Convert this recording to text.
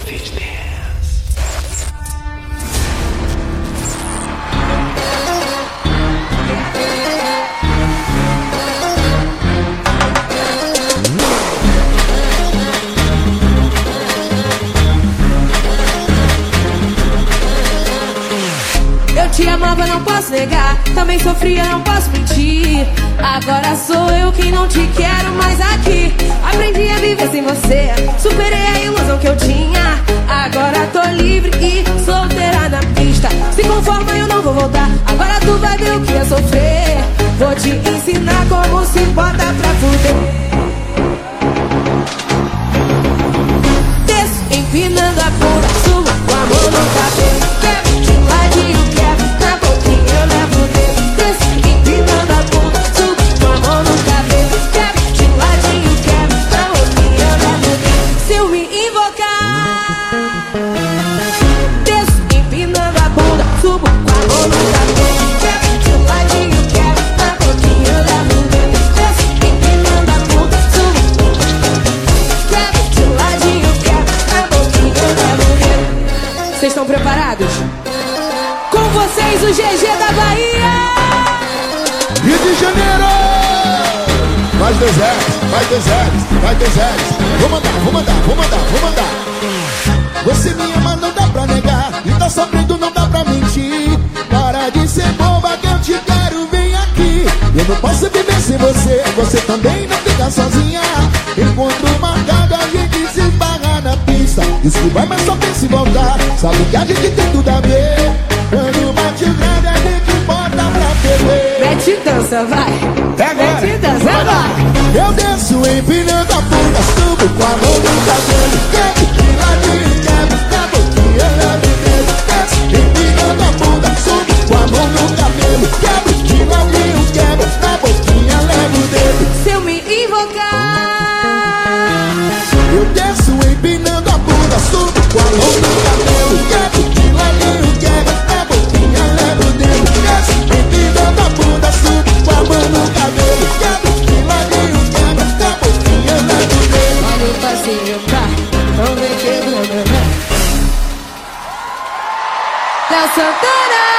Eu te amava, não posso negar. Também sofria, não posso mentir. Agora sou eu quem não te quero mais aqui. Aprendi a viver sem você. Superei a ilusão que eu tinha. Agora tô livre e solteira na pista. Se conforma, eu não vou voltar. Agora tu vai ver o que é sofrer. Vou te ensinar como se bota pra fuder. Desço, empinando a bunda. Subo com a mão no cabelo. Quebro de ladinho, quebro. Na boquinha eu levo o dedo. Desço, empinando a bunda. Subo com a mão no cabelo. Quebro de ladinho, quebro. Na boquinha eu levo o dedo. Se eu me invocar, desço, empinando a bunda. Subo com a mão no cabelo. Quebro de ladinho, quebro. Na boquinha eu levo o dedo. Desço, empinando a bunda. Subo, quebro de ladinho, quebro. Na boquinha eu levo o dedo. Vocês estão preparados? Com vocês, o GG da Bahia! Rio de Janeiro! Mais dois R's, mais dois R's, mais dois R's. Vou mandar, vou mandar, vou mandar, vou mandar. Você me ama, não dá pra negar. E tá sofrendo, não dá pra mentir. Para de ser boba que eu te quero, vem aqui. Eu não posso viver sem você. Você também não fica sozinha. Encontro marcado, a gente se esbarra na pista. Diz que vai, mas só pensa em voltar. Sabe que a gente tem tudo a ver. Quando bate o grande, a gente bota pra perder. Mete dança, vai! Mete dança, vai! Eu desço empinando a bunda, subo com a mão no cabelo. Quebro de ladinho, quebro, na boquinha eu levo o dedo. Desço empinando a bunda, subo com a mão no cabelo. Quebro de ladinho, quebro, na boquinha eu levo o dedo. Se eu me invocar, Eu desço empinando a bunda, subo com a mão no cabelo. Quebro de ladinho, quebro, na boquinha eu levo o dedo. Desço empinando a bunda, subo com a mão no cabelo. Quebro de ladinho, quebro, na boquinha eu levo o dedo. olha o passinho, tá? Vamos ver quebrando, né? Léo Santana!